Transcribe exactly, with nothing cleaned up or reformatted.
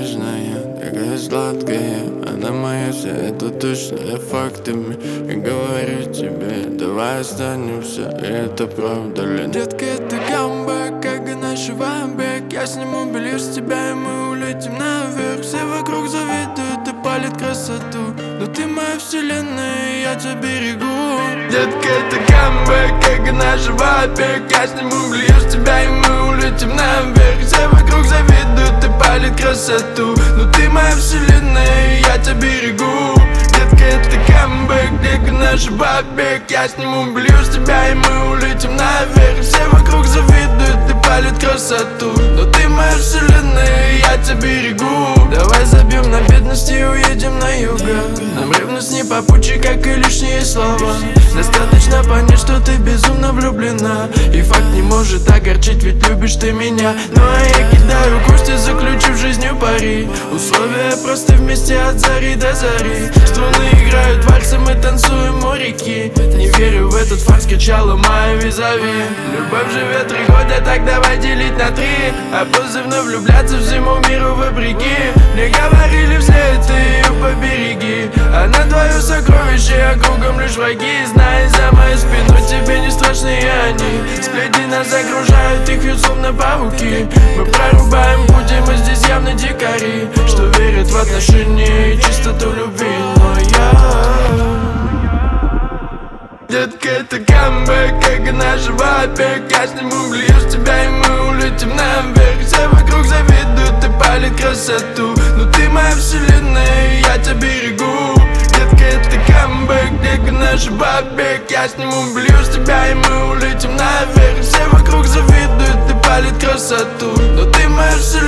нежная, такая сладкая. Она моя вся, это точно, я фактами. И говорю тебе, давай останемся, и это правда ли? Детка, это камбэк, как и наш вамбек. Я сниму белье с тебя, и мы улетим наверх. Все вокруг завидуют и палят красоту, но ты моя вселенная, и я тебя берегу. Детка, это камбэк, как и наш вамбек. Я сниму белье с тебя, и мы улетим наверх. Все вокруг завидуют и палят красоту, но ты моя вселенная, и я тебя берегу. Детка, это камбэк, как и наш вамбек. Я сниму белье с тебя, и мы улетим наверх. Все вокруг завидуют и палят красоту, но ты моя вселенная, и я тебя берегу. Давай забьем на бедность и уедем на юго. Нам ревность не попутчик, как и лишние слова. Достаточно понять, что ты безумно влюблена, и факт не может огорчить, ведь любишь ты меня. Ну а я кидаю кости, заключив жизнью пари. Условия просты, вместе от зари до зари. Струны играют вальсы, мы танцуем у реки. Не верю в этот фарс, кричала моя визави. Любовь живет три года, так давай делить на три. А после вновь влюбляться всему миру вопреки. Мне говорили все, ты ее побереги. Она твое сокровище, а кругом лишь враги. Знай, за мою спину тебе не страшны они. Сплетни нас загружают, их вьют словно пауки. Мы прорубаем пути, мы здесь явно дикари, что верят в отношения и чистоту любви. Но я... Детка, это камбэк, как и наш вамбек. Я сниму белье с тебя, и мы улетим наверх. Все вокруг завидуют и палят красоту, но ты моя вселенная, и я тебя берегу. Детка, это камбэк, как и наш вамбек. Я сниму белье с тебя, и мы улетим наверх. Все вокруг завидуют и палят красоту, но ты моя вселенная.